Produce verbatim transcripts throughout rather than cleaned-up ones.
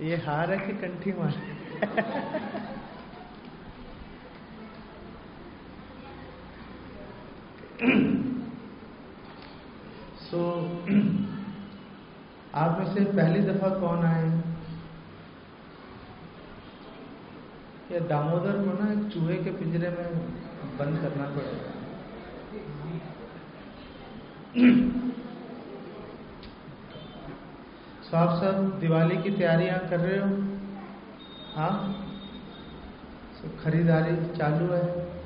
ये हार है कि कंठी मार? सो so, आप में से पहली दफा कौन आए? ये दामोदर को ना एक चूहे के पिंजरे में बंद करना पड़ेगा। तो आप सब दिवाली की तैयारियां कर रहे हो? हाँ, तो खरीदारी चालू है।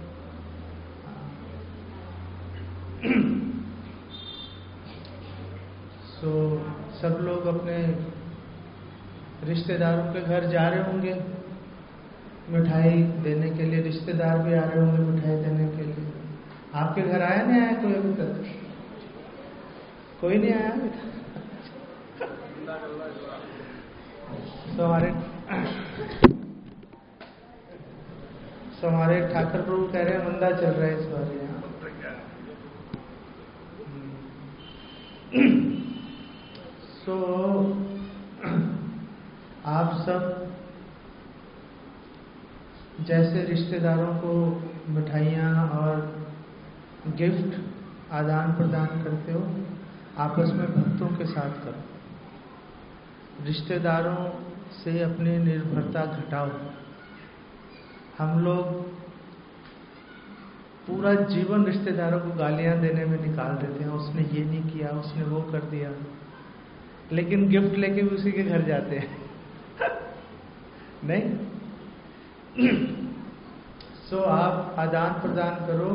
सो so, सब लोग अपने रिश्तेदारों के घर जा रहे होंगे मिठाई देने के लिए। रिश्तेदार भी आ रहे होंगे मिठाई देने के लिए। आपके घर आया नहीं आया कोई अभी तक? कोई नहीं आया अभी तक? तो हमारे तो हमारे ठाकर प्रभु कह रहे हैं मंदा चल रहा है इस बार यहाँ। तो आप सब जैसे रिश्तेदारों को मिठाइयाँ और गिफ्ट आदान प्रदान करते हो, आपस में भक्तों के साथ करो। रिश्तेदारों से अपनी निर्भरता घटाओ। हम लोग पूरा जीवन रिश्तेदारों को गालियां देने में निकाल देते हैं, उसने ये नहीं किया, उसने वो कर दिया, लेकिन गिफ्ट लेके भी उसी के घर जाते हैं। नहीं? सो so, आप आदान प्रदान करो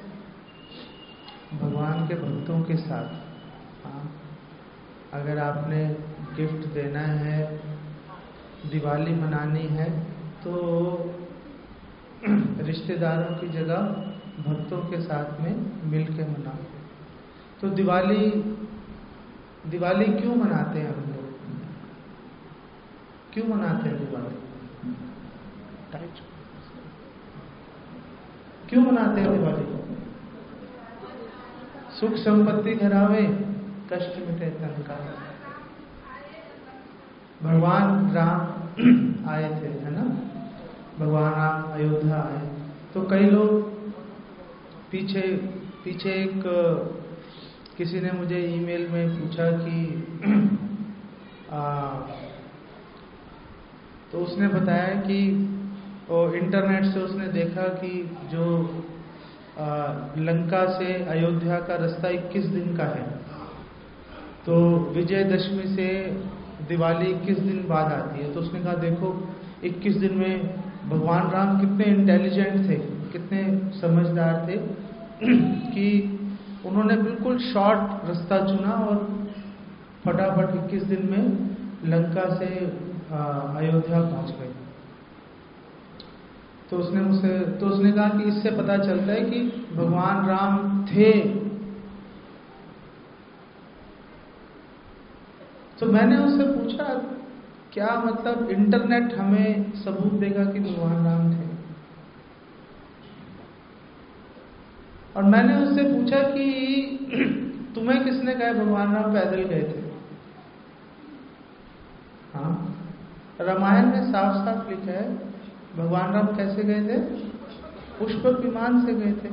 भगवान के भक्तों के साथ। हाँ, अगर आपने गिफ्ट देना है, दिवाली मनानी है, तो रिश्तेदारों की जगह भक्तों के साथ में मिल के मनाओ। तो दिवाली दिवाली क्यों मनाते हैं हम लोग? क्यों मनाते हैं दिवाली? क्यों मनाते हैं दिवाली? सुख संपत्ति घर आवे, कष्ट मिटे तन का। भगवान राम आए थे, है ना? भगवान राम अयोध्या आए। तो कई लोग पीछे पीछे एक किसी ने मुझे ईमेल में पूछा कि आ, तो उसने बताया कि और इंटरनेट से उसने देखा कि जो आ, लंका से अयोध्या का रास्ता इक्कीस दिन का है, तो विजयदशमी से दिवाली इक्कीस दिन बाद आती है। तो उसने कहा देखो इक्कीस दिन में भगवान राम कितने इंटेलिजेंट थे, कितने समझदार थे कि उन्होंने बिल्कुल शॉर्ट रास्ता चुना और फटाफट इक्कीस दिन में लंका से अयोध्या पहुंच गए। तो उसने मुझसे तो उसने कहा कि इससे पता चलता है कि भगवान राम थे। तो मैंने उससे पूछा क्या मतलब इंटरनेट हमें सबूत देगा कि भगवान राम थे? और मैंने उससे पूछा कि तुम्हें किसने कहा भगवान राम पैदल गए थे? हाँ, रामायण में साफ साफ लिखा है भगवान राम कैसे गए थे? पुष्पक विमान से गए थे।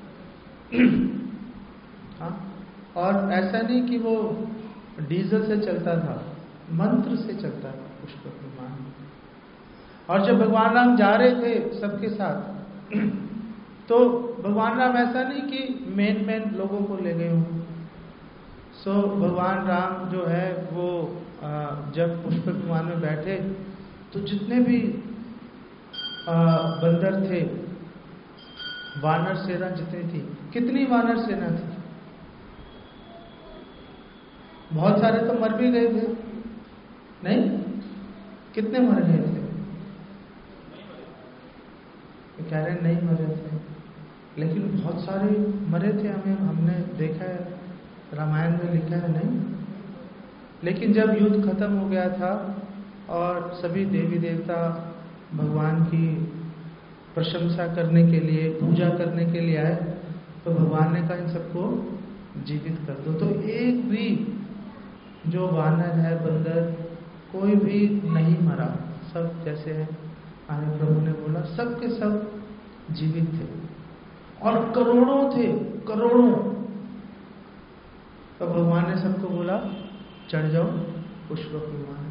हाँ, और ऐसा नहीं कि वो डीजल से चलता था, मंत्र से चलता था पुष्पक विमान। और जब भगवान राम जा रहे थे सबके साथ, तो भगवान राम ऐसा नहीं कि मेन मेन लोगों को ले गए हों। सो भगवान राम जो है वो जब पुष्पक विमान में बैठे तो जितने भी बंदर थे, वानर सेना जितनी थी, कितनी वानर सेना थी? बहुत सारे तो मर भी गए थे, नहीं? कितने मर गए थे? कह रहे नहीं मरे थे, लेकिन बहुत सारे मरे थे। हमें हमने देखा है, रामायण में लिखा है, नहीं? लेकिन जब युद्ध खत्म हो गया था और सभी देवी देवता भगवान की प्रशंसा करने के लिए, पूजा करने के लिए आए, तो भगवान ने कहा इन सबको जीवित कर दो। तो एक भी जो वानर है, बंदर, कोई भी नहीं मरा, सब जैसे है आने प्रभु ने बोला सब के सब जीवित थे और करोड़ों थे, करोड़ों। तो भगवान ने सबको बोला चढ़ जाओ पुष्पक विमान।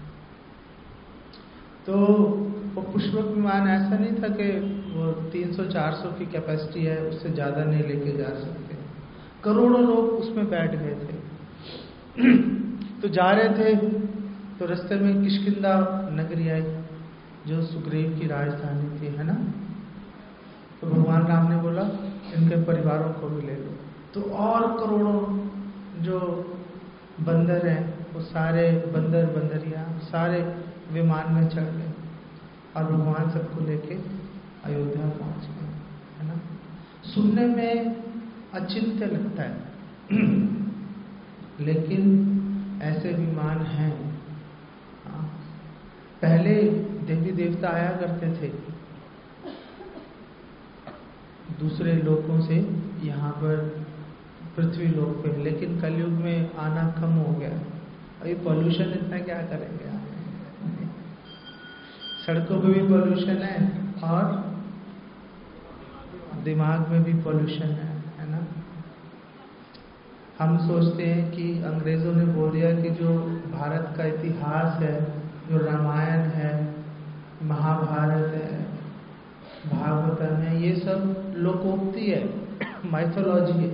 तो वो पुष्पक विमान ऐसा नहीं था कि वो तीन सौ चार सौ की कैपेसिटी है, उससे ज्यादा नहीं लेके जा सकते। करोड़ों लोग उसमें बैठ गए थे। तो जा रहे थे तो रास्ते में किष्किंधा नगरी आई जो सुग्रीव की राजधानी थी, है ना। तो भगवान राम ने बोला इनके परिवारों को भी ले लो। तो और करोड़ों जो बंदर हैं वो सारे बंदर बंदरिया सारे विमान में चढ़ गए और भगवान सबको लेके अयोध्या पहुंच गए, है ना। सुनने में अचिंत्य लगता है लेकिन ऐसे विमान हैं। पहले देवी देवता आया करते थे दूसरे लोकों से यहाँ पर पृथ्वी लोक पे, लेकिन कलयुग में आना कम हो गया। अभी पॉल्यूशन इतना क्या करेंगे आप, सड़कों पे भी पॉल्यूशन है और दिमाग में भी पॉल्यूशन है, है ना। हम सोचते हैं कि अंग्रेजों ने बोल दिया कि जो भारत का इतिहास है, जो रामायण है, महाभारत है, भागवतम है, ये सब लोकोक्ति है, माइथोलॉजी है।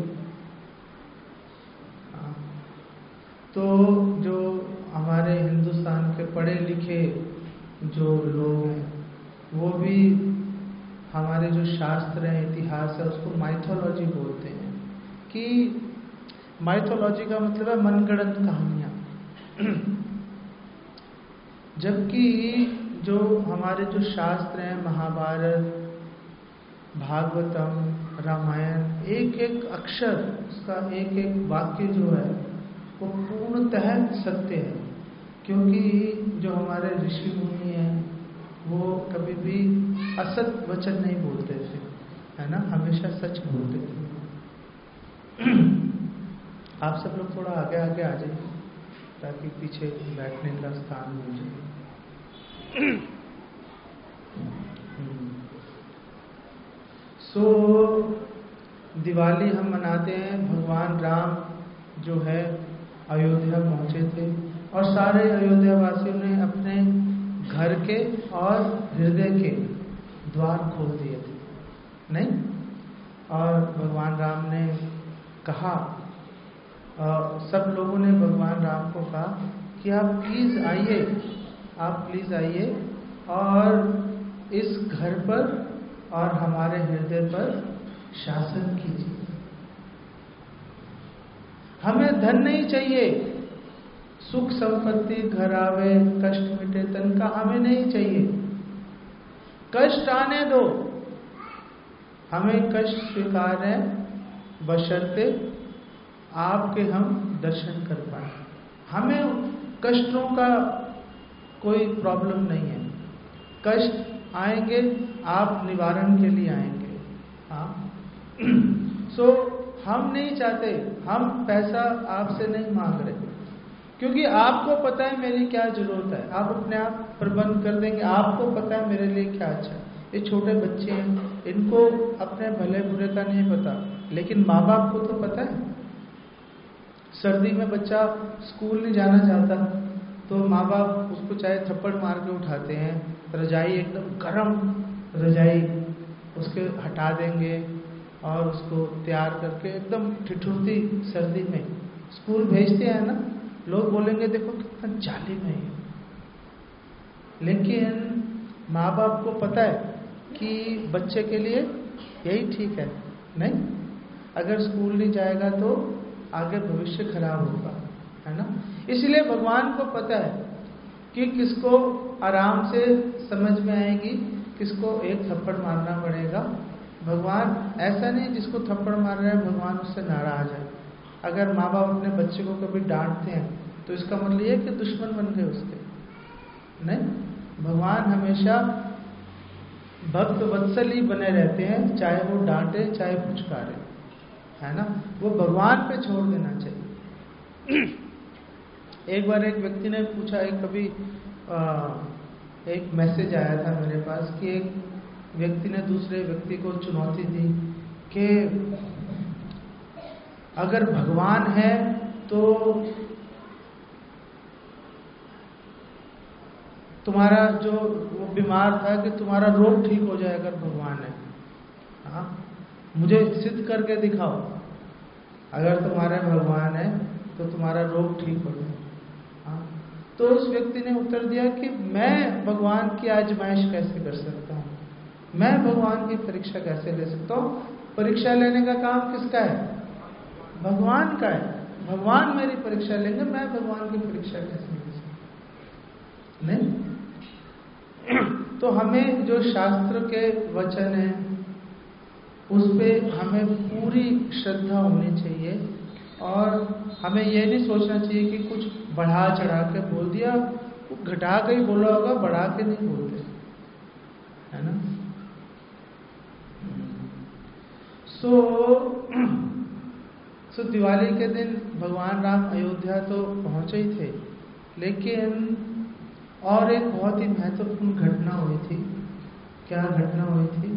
तो जो हमारे हिंदुस्तान के पढ़े लिखे जो लोग हैं वो भी हमारे जो शास्त्र है, इतिहास है, उसको माइथोलॉजी बोलते हैं। कि माइथोलॉजी का मतलब है मनगढ़ंत कहानियां। जबकि जो हमारे जो शास्त्र हैं, महाभारत, भागवतम, रामायण, एक एक अक्षर, उसका एक एक वाक्य जो है वो पूर्णतः सत्य है। क्योंकि जो हमारे ऋषि मुनि हैं वो कभी भी असत वचन नहीं बोलते थे, है ना, हमेशा सच बोलते थे। आप सब लोग थोड़ा आगे आगे आ जाइए ताकि पीछे बैठने का स्थान मिल जाए। सो दिवाली हम मनाते हैं, भगवान राम जो है अयोध्या पहुंचे थे और सारे अयोध्या वासियों ने अपने घर के और हृदय के द्वार खोल दिए थे, नहीं। और भगवान राम ने कहा, और सब लोगों ने भगवान राम को कहा कि आप प्लीज आइए, आप प्लीज आइए और इस घर पर और हमारे हृदय पर शासन कीजिए। हमें धन नहीं चाहिए, सुख संपत्ति घर आवे कष्ट मिटे तन का हमें नहीं चाहिए। कष्ट आने दो, हमें कष्ट स्वीकार है बशर्ते आपके हम दर्शन कर पाए। हमें कष्टों का कोई प्रॉब्लम नहीं है। कष्ट आएंगे आप निवारण के लिए आएंगे। हाँ सो so, हम नहीं चाहते, हम पैसा आपसे नहीं मांग रहे क्योंकि आपको पता है मेरी क्या जरूरत है। आप अपने आप प्रबंध कर देंगे, आपको पता है मेरे लिए क्या अच्छा है। ये छोटे बच्चे हैं, इनको अपने भले बुरे का नहीं पता, लेकिन माँ बाप को तो पता है। सर्दी में बच्चा स्कूल नहीं जाना चाहता तो माँ बाप उसको चाहे थप्पड़ मार के उठाते हैं, रजाई एकदम गर्म रजाई उसके हटा देंगे और उसको तैयार करके एकदम ठिठुरती सर्दी में स्कूल भेजते हैं ना। लोग बोलेंगे देखो कितना जालिम है, लेकिन माँ बाप को पता है कि बच्चे के लिए यही ठीक है। नहीं, अगर स्कूल नहीं जाएगा तो आगे भविष्य खराब होगा, है ना। इसलिए भगवान को पता है कि किसको आराम से समझ में आएगी, किसको एक थप्पड़ मारना पड़ेगा। भगवान ऐसा नहीं जिसको थप्पड़ मार रहा है भगवान उससे नाराज है। अगर माँ बाप अपने बच्चे को कभी डांटते हैं तो इसका मतलब ये है कि दुश्मन बन गए उसके। नहीं, भगवान हमेशा भक्त वत्सल ही बने रहते हैं, चाहे वो डांटे चाहे पुचकारे, है ना। वो भगवान पे छोड़ देना चाहिए। एक बार एक व्यक्ति ने पूछा, एक कभी आ, एक मैसेज आया था मेरे पास कि एक व्यक्ति ने दूसरे व्यक्ति को चुनौती दी कि अगर भगवान है तो तुम्हारा जो वो बीमार था कि तुम्हारा रोग ठीक हो जाए अगर भगवान है। हाँ, मुझे सिद्ध करके दिखाओ, अगर तुम्हारे भगवान है तो तुम्हारा रोग ठीक हो जाए। हाँ, तो उस व्यक्ति ने उत्तर दिया कि मैं भगवान की आजमाइश कैसे कर सकता हूँ, मैं भगवान की परीक्षा कैसे ले सकता हूँ। परीक्षा लेने का काम किसका है? भगवान का है। भगवान मेरी परीक्षा लेंगे, मैं भगवान की परीक्षा कैसे ले सकता? नहीं। तो हमें जो शास्त्र के वचन है उस पे हमें पूरी श्रद्धा होनी चाहिए और हमें यह नहीं सोचना चाहिए कि कुछ बढ़ा चढ़ा के बोल दिया, घटा के ही बोला होगा, बढ़ा के नहीं बोलते, है ना। सो सो दिवाली के दिन भगवान राम अयोध्या तो पहुंचे ही थे, लेकिन और एक बहुत ही महत्वपूर्ण घटना हुई थी। क्या घटना हुई थी?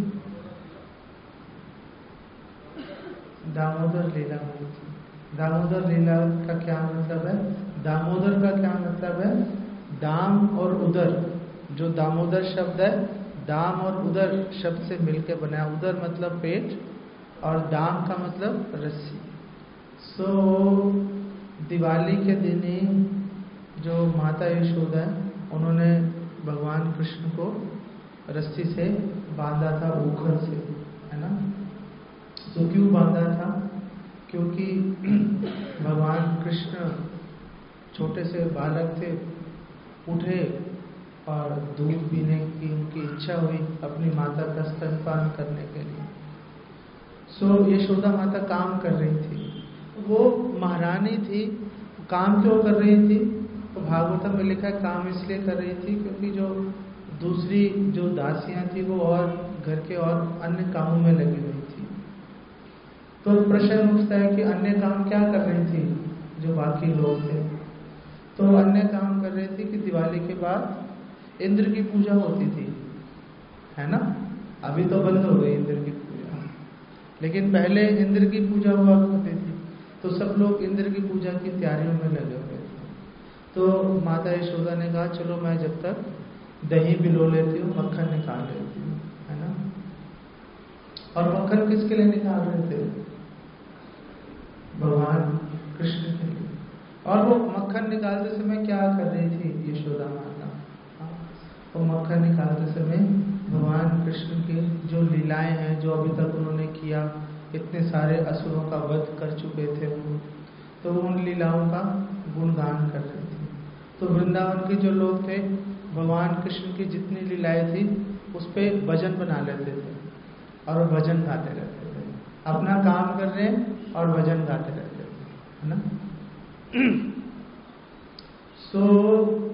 दामोदर लीला हुई थी। दामोदर लीला का क्या मतलब है? दामोदर का क्या मतलब है? दाम और उदर। जो दामोदर शब्द है, दाम और उदर शब्द से मिलकर बना। उदर मतलब पेट और दाम का मतलब रस्सी। सो so, दिवाली के दिन ही जो माता यशोदा है उन्होंने भगवान कृष्ण को रस्सी से बांधा था, ऊखर से, है ना। तो क्यों बांधा था? क्योंकि भगवान कृष्ण छोटे से बालक थे, उठे और दूध पीने की उनकी इच्छा हुई अपनी माता का स्तनपान करने के लिए। सो यशोदा माता काम कर रही थी, वो महारानी थी, काम क्यों कर रही थी? तो भागवतम में लिखा है काम इसलिए कर रही थी क्योंकि जो दूसरी जो दासियां थी वो और घर के और अन्य कामों में लगी हुई थी। तो प्रश्न उठता है कि अन्य काम क्या कर रही थी जो बाकी लोग थे? तो अन्य काम कर रही थी कि दिवाली के बाद इंद्र की पूजा होती थी, है ना। अभी तो बंद हो गई इंद्र की पूजा, लेकिन पहले इंद्र की पूजा हुआ करती थी। तो सब लोग इंद्र की पूजा की तैयारियों में लगे हुए थे। तो माता यशोदा ने कहा चलो मैं जब तक दही भिगो लेती हूँ, मक्खन निकाल लेती हूँ, है ना। और मक्खन किसके लिए निकाल रहे थे? भगवान कृष्ण के लिए। और वो मक्खन निकालते समय क्या कर रही थी यशोदा माता? वो मक्खन निकालते समय भगवान कृष्ण की जो लीलाएं हैं, जो अभी तक उन्होंने किया, इतने सारे असुरों का वध कर चुके थे वो, तो वो उन लीलाओं का गुणगान कर रहे थे। तो वृंदावन के जो लोग थे, भगवान कृष्ण की जितनी लीलाएं थी उस पे भजन बना लेते थे और भजन गाते रहते थे। अपना काम कर रहे हैं और भजन गाते रहते थे, है ना। सो so,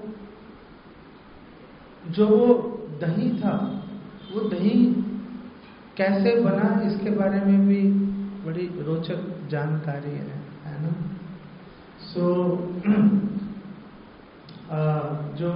जो वो दही था, वो दही कैसे बना इसके बारे में भी बड़ी रोचक जानकारी है, है ना। सो so, जो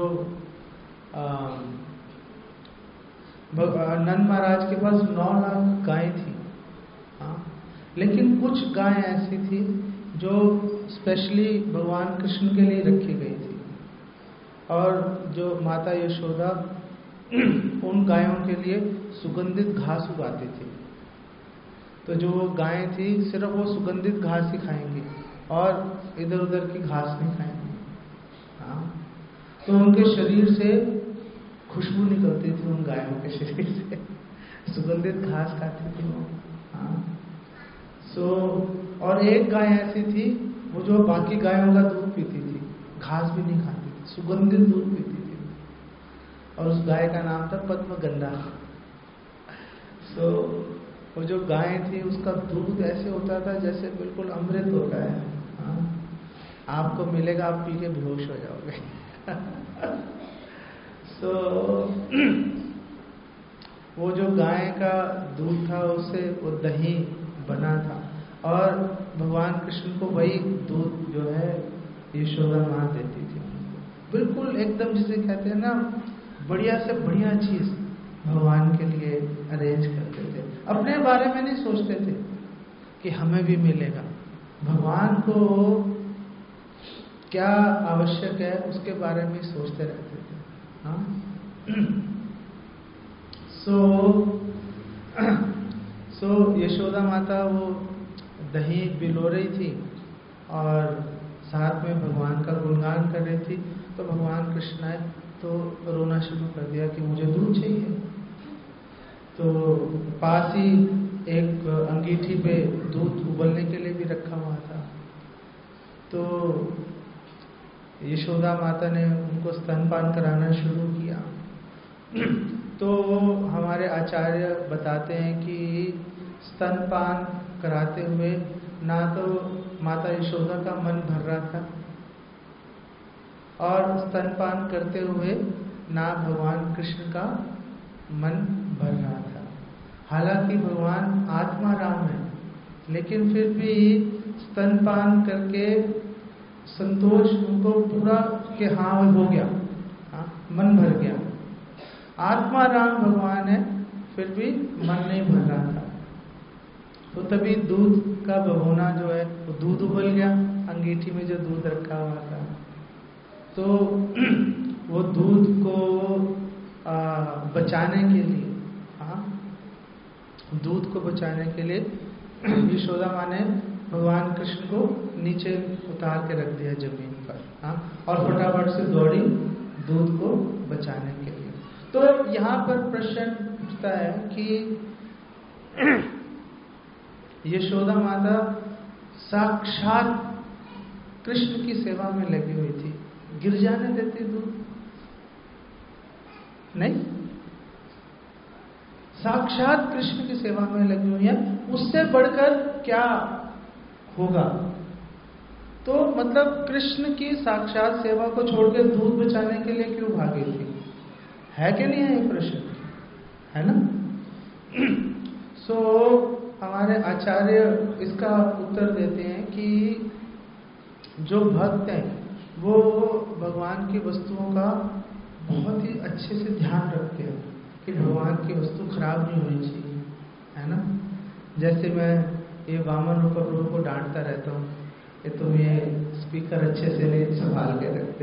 नंद महाराज के पास नौ लाख गायें थी, हाँ, लेकिन कुछ गायें ऐसी थी जो स्पेशली भगवान कृष्ण के लिए रखी गई थी। और जो माता यशोदा उन गायों के लिए सुगंधित घास उगाती थी। तो जो गायें थी सिर्फ वो सुगंधित घास ही खाएंगी और इधर उधर की घास नहीं खाएंगी, हाँ। तो उनके शरीर से खुशबू निकलती थी, उन गायों के शरीर से सुगंधित घास खाती थी वो, हाँ। सो और एक गाय ऐसी थी वो जो बाकी गायों का दूध पीती थी, घास भी नहीं खाती थी, सुगंधित दूध पीती थी। और उस गाय का नाम था पद्मगंधा। सो वो जो गाय थी उसका दूध ऐसे होता था जैसे बिल्कुल अमृत होता है, हाँ। आपको मिलेगा, आप पी के बेहोश हो जाओगे। सो वो जो गाय का दूध था उससे वो दही बना था और भगवान कृष्ण को वही दूध जो है यशोदा माँ देती थी उनको। बिल्कुल एकदम जिसे कहते हैं ना, बढ़िया से बढ़िया चीज भगवान के लिए अरेंज करते थे। अपने बारे में नहीं सोचते थे कि हमें भी मिलेगा। भगवान को क्या आवश्यक है उसके बारे में सोचते रहते थे। हाँ सो सो यशोदा माता वो दही पिलो रही थी और साथ में भगवान का गुणगान कर रही थी। तो भगवान कृष्ण आए तो रोना शुरू कर दिया कि मुझे दूध चाहिए। तो पास ही एक अंगीठी पे दूध उबलने के लिए भी रखा हुआ था। तो यशोदा माता ने उनको स्तनपान कराना शुरू किया। तो हमारे आचार्य बताते हैं कि स्तनपान कराते हुए ना तो माता यशोदा का मन भर रहा था और स्तनपान करते हुए ना भगवान कृष्ण का मन भर रहा था। हालांकि भगवान आत्मा राम है, लेकिन फिर भी स्तनपान करके संतोष उनको पूरा कि हाँ हो गया, हाँ मन भर गया। आत्मा राम भगवान है, फिर भी मन नहीं भर रहा था। तो तभी दूध का भगोना जो है वो दूध उबल गया, अंगीठी में जो दूध रखा हुआ था। तो वो दूध को आ, बचाने के लिए, हाँ दूध को बचाने के लिए यशोदा माँ ने भगवान कृष्ण को नीचे उतार के रख दिया जमीन पर, हाँ और फटाफट से दौड़ी दूध को बचाने के लिए। तो यहाँ पर प्रश्न उठता है कि यशोदा माता साक्षात कृष्ण की सेवा में लगी हुई थी, गिर जाने देती दूध? नहीं, साक्षात कृष्ण की सेवा में लगी हुई है, उससे बढ़कर क्या होगा? तो मतलब कृष्ण की साक्षात सेवा को छोड़कर दूध बचाने के लिए क्यों भागी थी? है कि नहीं है ये प्रश्न, है ना? सो so, हमारे आचार्य इसका उत्तर देते हैं कि जो भक्त हैं वो भगवान की वस्तुओं का बहुत ही अच्छे से ध्यान रखते हैं कि भगवान की वस्तु खराब नहीं होनी चाहिए, है ना? जैसे मैं ये वामन रूप प्रभु को डांटता रहता हूँ कि तुम ये स्पीकर अच्छे से नहीं संभाल के रखते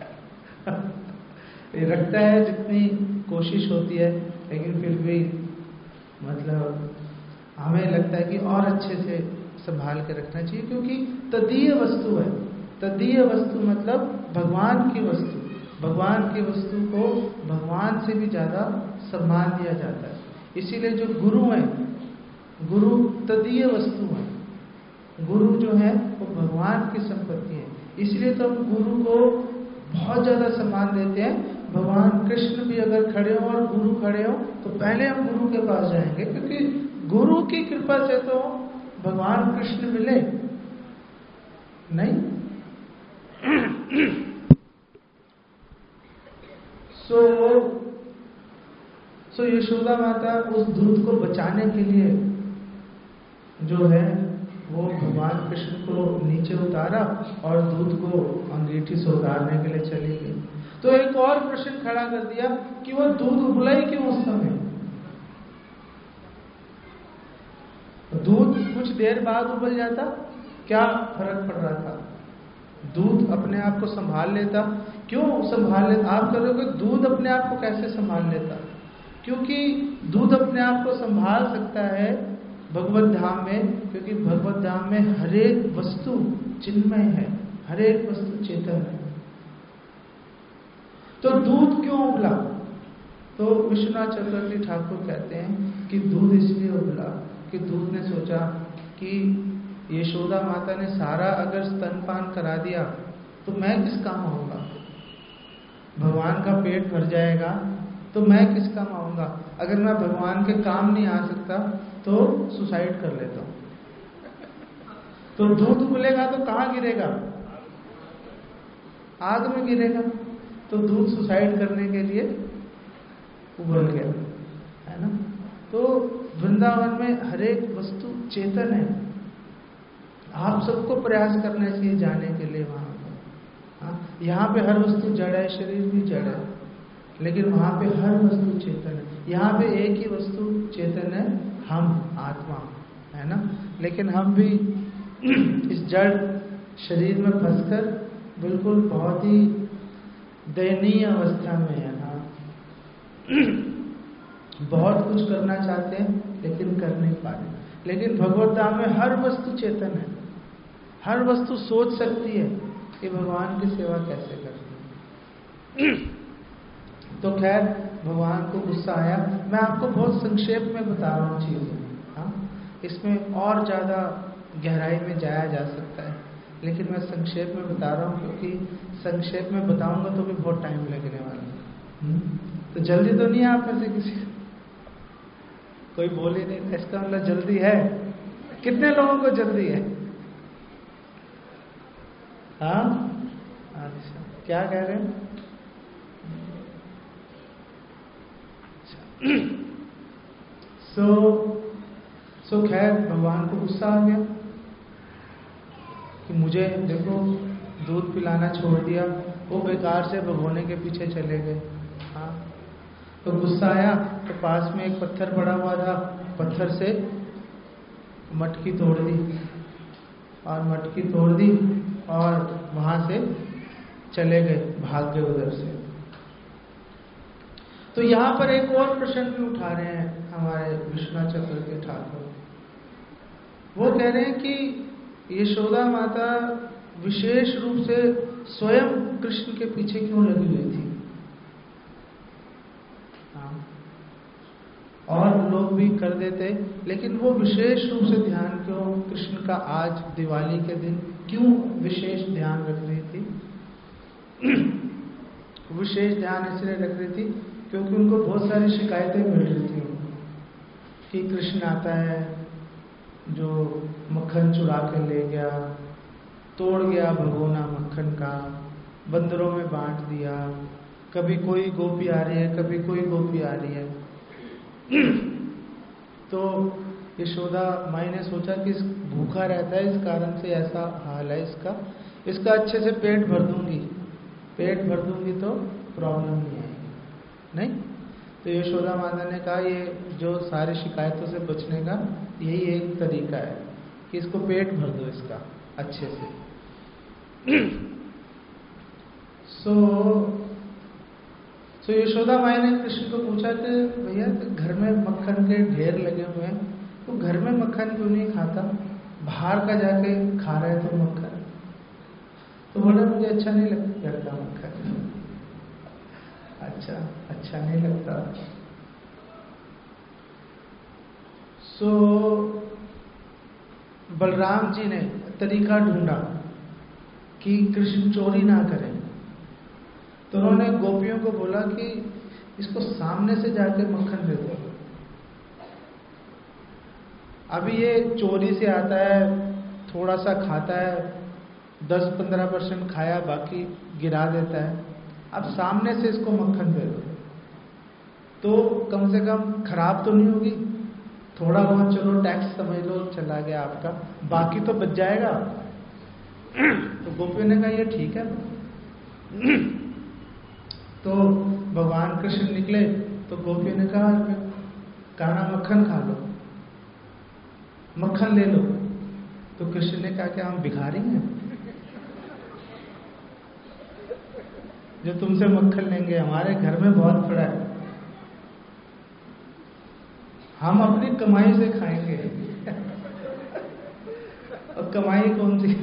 ये रखता है जितनी कोशिश होती है, लेकिन फिर भी मतलब हमें लगता है कि और अच्छे से संभाल के रखना चाहिए, क्योंकि तदीय वस्तु है। तदीय वस्तु मतलब भगवान की वस्तु। भगवान की वस्तु को भगवान से भी ज्यादा सम्मान दिया जाता है। इसीलिए जो गुरु हैं, गुरु तदीय वस्तु है। गुरु जो है वो भगवान की संपत्ति है। इसलिए तो हम गुरु को बहुत ज्यादा सम्मान देते हैं। भगवान कृष्ण भी अगर खड़े हो और गुरु खड़े हो तो पहले हम गुरु के पास जाएंगे, क्योंकि गुरु की कृपा से तो भगवान कृष्ण मिले नहीं। सो सो यशोदा माता उस दूध को बचाने के लिए जो है वो भगवान कृष्ण को नीचे उतारा और दूध को अंगीठी से उतारने के लिए चली गई। तो एक और प्रश्न खड़ा कर दिया कि वो दूध उबला ही क्यों उस समय? दूध कुछ देर बाद उबल जाता, क्या फर्क पड़ रहा था? दूध अपने आप को संभाल लेता। क्यों संभाल लेता? आप कहोगे दूध अपने आप को कैसे संभाल लेता? क्योंकि दूध अपने आप को संभाल सकता है भगवत धाम में, क्योंकि भगवत धाम में हर एक वस्तु चिन्मय है, हर एक वस्तु चेतन है। तो दूध क्यों उबला? तो विश्वनाथ चक्रवर्ती ठाकुर कहते हैं कि दूध इसलिए उबला कि दूध ने सोचा कि यशोदा माता ने सारा अगर स्तनपान करा दिया तो मैं किस काम आऊंगा? भगवान का पेट भर जाएगा तो मैं किस काम आऊंगा? अगर मैं भगवान के काम नहीं आ सकता तो सुसाइड कर लेता हूं। तो दूध उबलेगा तो कहां गिरेगा? आग में गिरेगा। तो दूध सुसाइड करने के लिए उबल गया, है ना? तो वृंदावन में हर एक वस्तु चेतन है। आप सबको प्रयास करना चाहिए जाने के लिए वहां पर, हाँ, यहाँ पे हर वस्तु जड़ है, शरीर भी जड़ है, लेकिन वहाँ पे हर वस्तु चेतन है। यहाँ पे एक ही वस्तु चेतन है, हम आत्मा, है ना। लेकिन हम भी इस जड़ शरीर में फंसकर बिल्कुल बहुत ही दयनीय अवस्था में है। हाँ, बहुत कुछ करना चाहते हैं लेकिन कर नहीं पा रहे। लेकिन भगवत धाम में हर वस्तु चेतन है, हर वस्तु सोच सकती है कि भगवान की सेवा कैसे करनी है। तो खैर, भगवान को गुस्सा आया। मैं आपको बहुत संक्षेप में बता रहा हूँ चीजें। हाँ, इसमें और ज्यादा गहराई में जाया जा सकता है, लेकिन मैं संक्षेप में बता रहा हूँ, क्योंकि संक्षेप में बताऊंगा तो भी बहुत टाइम लगने वाला है। तो जल्दी तो नहीं है आप में से किसी को? कोई बोल ही नहीं, इसका मतलब जल्दी है। कितने लोगों को जल्दी है? हाँ, अच्छा, क्या कह रहे हैं? सो सो खैर, भगवान को गुस्सा आ गया कि मुझे देखो दूध पिलाना छोड़ दिया, वो बेकार से भगोने के पीछे चले गए। हाँ, तो गुस्सा आया तो पास में एक पत्थर पड़ा हुआ था, पत्थर से मटकी तोड़ दी, और मटकी तोड़ दी और वहां से चले गए, भाग गए उधर से। तो यहां पर एक और प्रश्न भी उठा रहे हैं हमारे विश्वनाथ चक्र के ठाकुर। वो कह रहे हैं कि यशोदा माता विशेष रूप से स्वयं कृष्ण के पीछे क्यों लगी हुई थी? हाँ, और लोग भी कर देते, लेकिन वो विशेष रूप से ध्यान क्यों कृष्ण का आज दिवाली के दिन क्यों विशेष ध्यान रख रही थी? विशेष ध्यान इसलिए रख रही थी क्योंकि उनको बहुत सारी शिकायतें मिल रही थी कि कृष्ण आता है जो मक्खन चुरा के ले गया, तोड़ गया भगोना मक्खन का, बंदरों में बांट दिया, कभी कोई गोपी आ रही है, कभी कोई गोपी आ रही है। तो यशोदा माई ने सोचा कि भूखा रहता है, इस कारण से ऐसा हाल है इसका, इसका अच्छे से पेट भर दूंगी, पेट भर दूंगी तो प्रॉब्लम नहीं आएगी। नहीं, तो यशोदा माता ने कहा ये जो सारी शिकायतों से बचने का यही एक तरीका है कि इसको पेट भर दो इसका अच्छे से। सो सो यशोदा माई ने कृष्ण को पूछा कि भैया घर में मक्खन के ढेर लगे हुए हैं, तो घर में मक्खन क्यों नहीं खाता, बाहर का जाके खा रहे तो मक्खन? तो बोला मुझे अच्छा नहीं लगता मक्खन। अच्छा अच्छा नहीं लगता। सो बलराम जी ने तरीका ढूंढा कि कृष्ण चोरी ना करें, तो उन्होंने गोपियों को बोला कि इसको सामने से जाके मक्खन दे दो। अभी ये चोरी से आता है, थोड़ा सा खाता है, दस पंद्रह परसेंट खाया, बाकी गिरा देता है। अब सामने से इसको मक्खन दे दो तो कम से कम खराब तो नहीं होगी, थोड़ा बहुत चलो टैक्स समझ लो चला गया आपका, बाकी तो बच जाएगा। तो गोपियों ने कहा ये ठीक है। तो भगवान कृष्ण निकले तो गोपियों ने कहा काना मक्खन खा लो, मक्खन ले लो। तो कृष्ण ने कहा कि हम भिखारी हैं जो तुमसे मक्खन लेंगे, हमारे घर में बहुत पड़ा है, हम अपनी कमाई से खाएंगे। और कमाई कौन सी?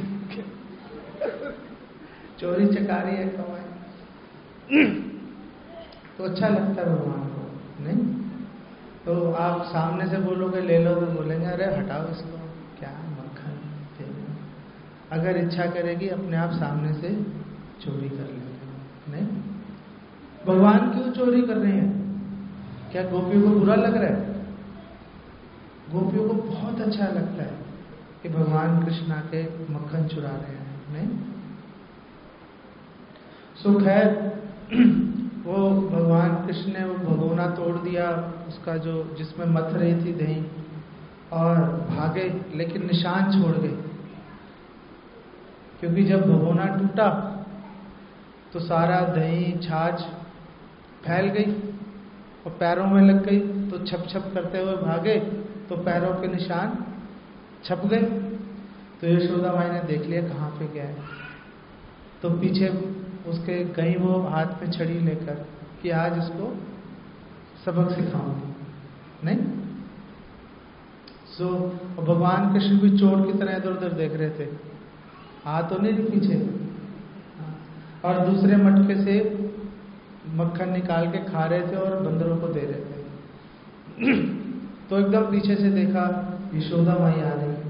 चोरी चकारी है कमाई। तो अच्छा लगता है भगवान को, नहीं? तो आप सामने से बोलोगे ले लो, तो बोलेंगे अरे हटाओ इसको, क्या मक्खन दे दो। अगर इच्छा करेगी अपने आप सामने से चोरी कर लेंगे। नहीं, भगवान क्यों चोरी कर रहे हैं? क्या गोपियों को बुरा लग रहा है? गोपियों को बहुत अच्छा लगता है कि भगवान कृष्ण आके मक्खन चुरा रहे हैं। नहीं, सो खैर वो भगवान कृष्ण ने वो भगोना तोड़ दिया उसका, जो जिसमें मथ रही थी दही, और भागे, लेकिन निशान छोड़ गए। क्योंकि जब भगोना टूटा तो सारा दही छाछ फैल गई और पैरों में लग गई, तो छप छप करते हुए भागे तो पैरों के निशान छप गए। तो यशोदा माई ने देख लिया कहाँ पे गया है, तो पीछे उसके गई वो हाथ में छड़ी लेकर कि आज इसको सबक सिखाऊंगी। नहीं सो so, भगवान कृष्ण भी चोर की तरह इधर उधर देख रहे थे, आ तो नहीं पीछे, और दूसरे मटके से मक्खन निकाल के खा रहे थे और बंदरों को दे रहे थे। तो एकदम पीछे से देखा यशोदा माई आ रही,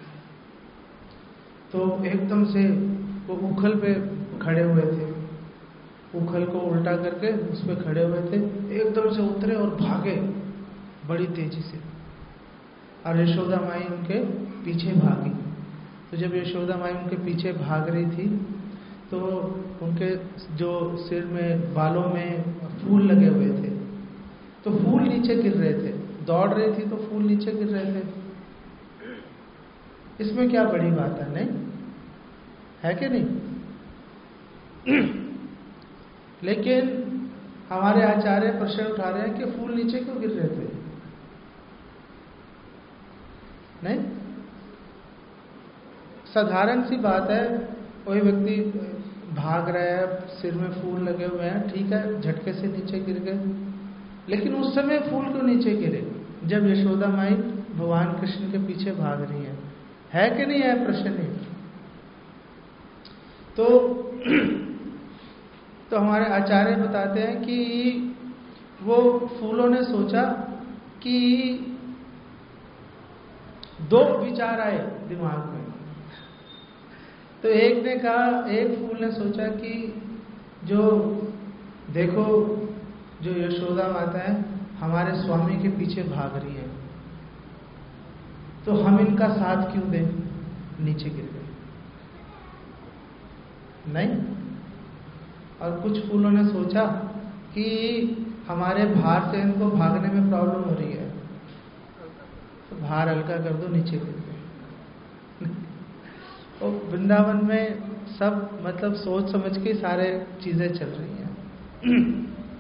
तो एकदम से वो उखल पे खड़े हुए थे, उखल को उल्टा करके उस पर खड़े हुए थे, एकदम से उतरे और भागे बड़ी तेजी से, और यशोदा माई उनके पीछे भागी। तो जब यशोदा माई उनके पीछे भाग रही थी तो उनके जो सिर में बालों में फूल लगे हुए थे, तो फूल नीचे गिर रहे थे, दौड़ रही थी तो फूल नीचे गिर रहे थे। इसमें क्या बड़ी बात है, नहीं है कि नहीं? लेकिन हमारे आचार्य प्रश्न उठा रहे हैं कि फूल नीचे क्यों गिर रहे थे? नहीं, साधारण सी बात है, कोई व्यक्ति भाग रहा है, सिर में फूल लगे हुए हैं, ठीक है, झटके से नीचे गिर गए, लेकिन उस समय फूल क्यों नीचे गिरे जब यशोदा माई भगवान कृष्ण के पीछे भाग रही है? है कि नहीं है प्रश्न? तो तो हमारे आचार्य बताते हैं कि वो फूलों ने सोचा कि दो विचार आए दिमाग में। तो एक ने कहा, एक फूल ने सोचा कि जो देखो जो यशोदा माता है हमारे स्वामी के पीछे भाग रही है, तो हम इनका साथ क्यों दें? नीचे गिर गए। नहीं, और कुछ फूलों ने सोचा कि हमारे भार से इनको भागने में प्रॉब्लम हो रही है, तो भार हल्का कर दो, नीचे गिर गए। और वृंदावन में सब मतलब सोच समझ के सारे चीजें चल रही हैं।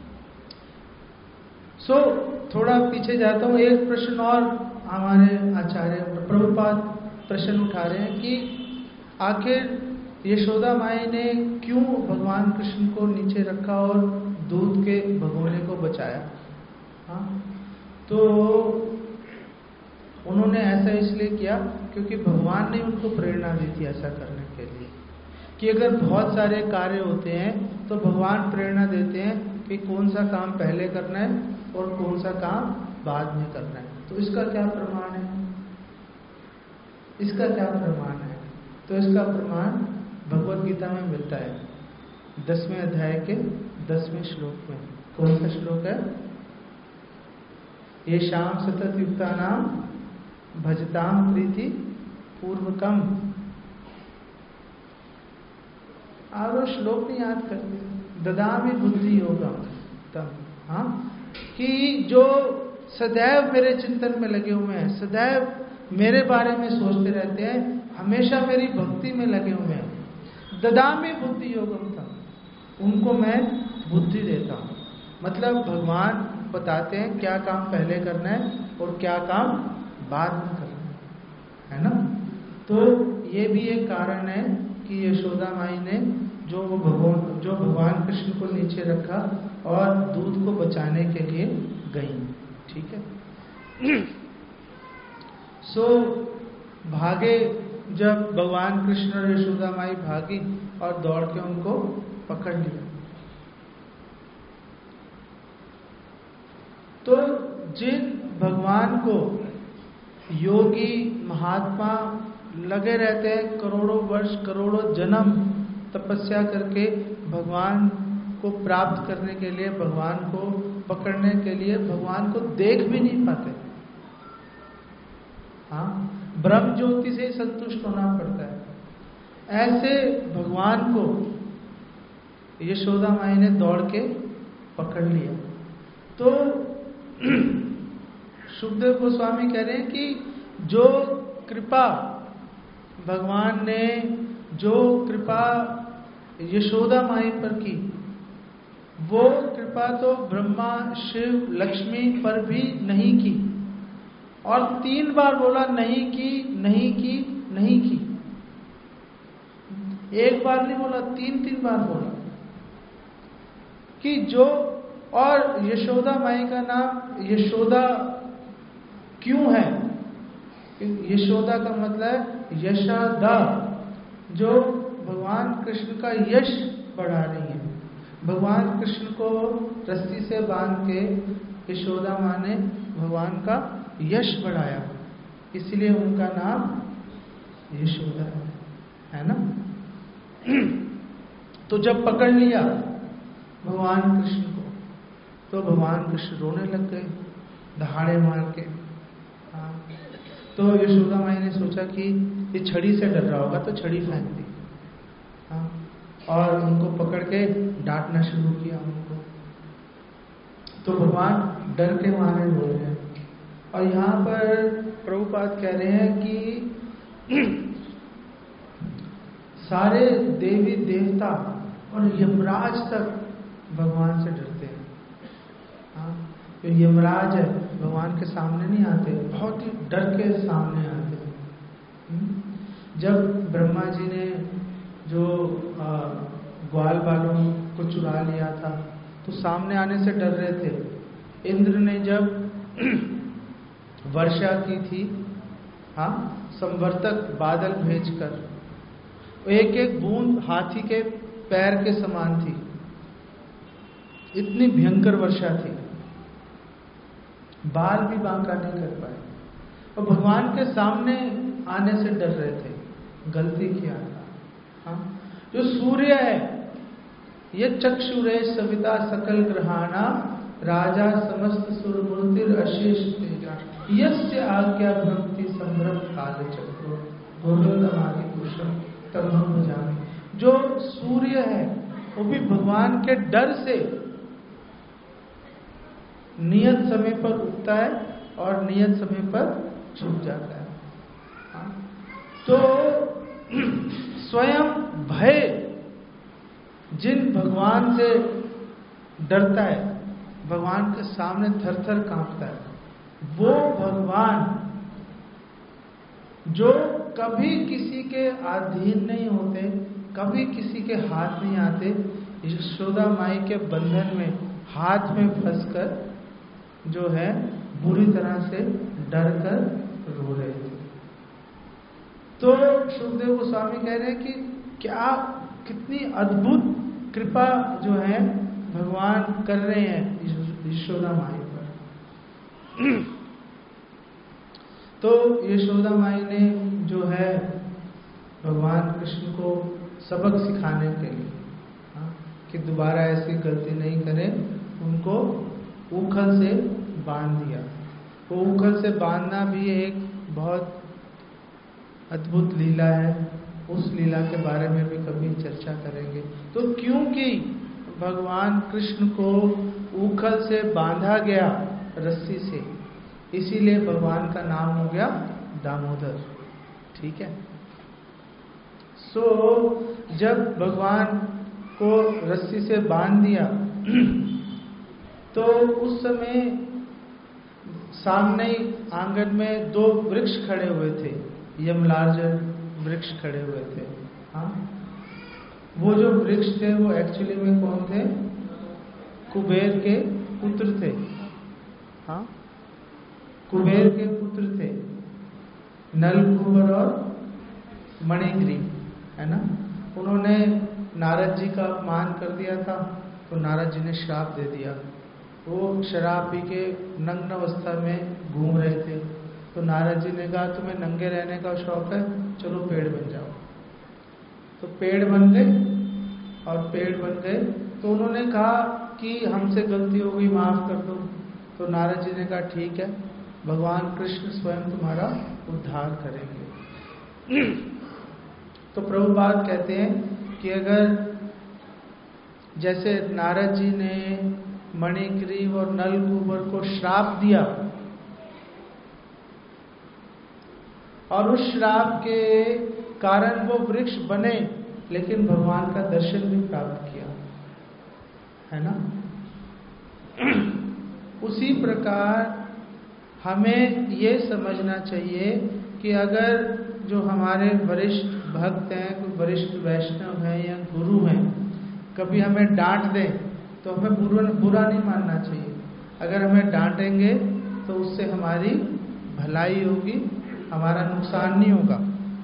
सो so, थोड़ा पीछे जाता हूं, एक प्रश्न और हमारे आचार्य प्रभुपाद प्रश्न उठा रहे हैं कि आखिर यशोदा माई ने क्यों भगवान कृष्ण को नीचे रखा और दूध के भगोने को बचाया? हाँ, तो उन्होंने ऐसा इसलिए किया क्योंकि भगवान ने उनको प्रेरणा दी थी ऐसा करने के लिए, कि अगर बहुत सारे कार्य होते हैं तो भगवान प्रेरणा देते हैं कि कौन सा काम पहले करना है और कौन सा काम बाद में करना है। तो इसका क्या प्रमाण है? इसका क्या प्रमाण है? तो इसका प्रमाण भगवत गीता में मिलता है, दसवें अध्याय के दसवें श्लोक में। कौन सा श्लोक है? ये शाम सतत युक्ता नाम भजताम प्रीति पूर्वकम। आप वो श्लोक नहीं याद करते? ददामी बुद्धि योगम तम। हाँ, कि जो सदैव मेरे चिंतन में लगे हुए हैं, सदैव मेरे बारे में सोचते रहते हैं, हमेशा मेरी भक्ति में लगे हुए हैं, ददामी बुद्धि योगम था, उनको मैं बुद्धि देता हूं। मतलब भगवान बताते हैं क्या काम पहले करना है और क्या काम बाद में करना है, है ना? तो ये भी एक कारण है कि यशोदा माई ने जो वो भगवान जो भगवान कृष्ण को नीचे रखा और दूध को बचाने के लिए गई। ठीक है। सो भागे, जब भगवान कृष्ण और यशोदा माई भागी और दौड़ के उनको पकड़ लिया। तो जिन भगवान को योगी महात्मा लगे रहते हैं, करोड़ों वर्ष करोड़ों जन्म तपस्या करके भगवान को प्राप्त करने के लिए, भगवान को पकड़ने के लिए, भगवान को देख भी नहीं पाते। हाँ, ब्रह्म ज्योति से संतुष्ट होना पड़ता है। ऐसे भगवान को यशोदा माई ने दौड़ के पकड़ लिया। तो सुखदेव गोस्वामी कह रहे हैं कि जो कृपा भगवान ने, जो कृपा यशोदा माई पर की, वो कृपा तो ब्रह्मा, शिव, लक्ष्मी पर भी नहीं की। और तीन बार बोला नहीं की, नहीं की, नहीं की। एक बार नहीं बोला, तीन तीन बार बोला कि जो। और यशोदा माई का नाम यशोदा क्यों है? यशोदा का मतलब है यशोदा, जो भगवान कृष्ण का यश बढ़ा रही है। भगवान कृष्ण को रस्सी से बांध के यशोदा माँ ने भगवान का यश बढ़ाया, इसलिए उनका नाम यशोदा है, है ना। तो जब पकड़ लिया भगवान कृष्ण को, तो भगवान कृष्ण रोने लग गए दहाड़े मार के। हाँ, तो यशोदा माई ने सोचा कि ये छड़ी से डर रहा होगा, तो छड़ी फेंक दी। हाँ, और उनको पकड़ के डांटना शुरू किया उनको। तो भगवान डर के मारे रो रहे हैं। और यहाँ पर प्रभुपाद कह रहे हैं कि सारे देवी देवता और यमराज तक भगवान से डरते हैं। हाँ, तो यमराज है भगवान के सामने नहीं आते, बहुत ही डर के सामने आते हैं। जब ब्रह्मा जी ने जो आ, ग्वाल बालों को चुरा लिया था, तो सामने आने से डर रहे थे। इंद्र ने जब वर्षा की थी, हाँ, संवर्तक बादल भेजकर, एक एक बूंद हाथी के पैर के समान थी, इतनी भयंकर वर्षा थी, बाल भी बांका नहीं कर पाए। और भगवान के सामने आने से डर रहे थे, गलती किया था। हाँ, जो सूर्य है, ये चक्षुरे सविता सकल ग्रहाणा, राजा समस्त सुरमूर्तिर अशेष तेजा, यस्य आज्ञा भक्ति संभ्रम काल चक्रो गोलोदमादि कुशल तमहम जाने। जो सूर्य है वो भी भगवान के डर से नियत समय पर उगता है और नियत समय पर छुप जाता है। हाँ? तो स्वयं भय जिन भगवान से डरता है, भगवान के सामने थर थर कांपता है, वो भगवान जो कभी किसी के अधीन नहीं होते, कभी किसी के हाथ नहीं आते, यशोदा माई के बंधन में हाथ में फंसकर जो है बुरी तरह से डर कर रो रहे थे। तो सुखदेव गोस्वामी कह रहे हैं कि क्या कितनी अद्भुत कृपा जो है भगवान कर रहे हैं यशोदा माई पर। तो यशोदा माई ने जो है भगवान कृष्ण को सबक सिखाने के लिए, हाँ, कि दोबारा ऐसी गलती नहीं करें, उनको ऊखल से बांध दिया। वो ऊखल से बांधना भी एक बहुत अद्भुत लीला है, उस लीला के बारे में भी कभी चर्चा करेंगे। तो क्योंकि भगवान कृष्ण को ऊखल से बांधा गया रस्सी से, इसीलिए भगवान का नाम हो गया दामोदर। ठीक है। सो so, जब भगवान को रस्सी से बांध दिया तो उस समय सामने आंगन में दो वृक्ष खड़े हुए थे, यमलार्ज वृक्ष खड़े हुए थे। हाँ, वो जो वृक्ष थे वो एक्चुअली में कौन थे? कुबेर के पुत्र थे। हाँ, कुबेर के पुत्र थे, नलकूबर और मणिग्रीव, है ना। उन्होंने नारद जी का अपमान कर दिया था, तो नारद जी ने श्राप दे दिया। वो शराब पी के नग्न अवस्था में घूम रहे थे, तो नारद जी ने कहा तुम्हें नंगे रहने का शौक है, चलो पेड़ बन जाओ। तो पेड़ बन गए, और पेड़ बन गए तो उन्होंने कहा कि हमसे गलती हो गई, माफ कर दो। तो नारद जी ने कहा ठीक है, भगवान कृष्ण स्वयं तुम्हारा उद्धार करेंगे। तो प्रभुपाद कहते हैं कि अगर जैसे नारद जी ने मणिग्रीव और नलकूबर को श्राप दिया, और उस श्राप के कारण वो वृक्ष बने, लेकिन भगवान का दर्शन भी प्राप्त किया, है ना। उसी प्रकार हमें ये समझना चाहिए कि अगर जो हमारे वरिष्ठ भक्त हैं, कोई वरिष्ठ वैष्णव हैं या गुरु हैं, कभी हमें डांट दें तो हमें बुरा बुरा नहीं मानना चाहिए। अगर हमें डांटेंगे तो उससे हमारी भलाई होगी, हमारा नुकसान नहीं होगा,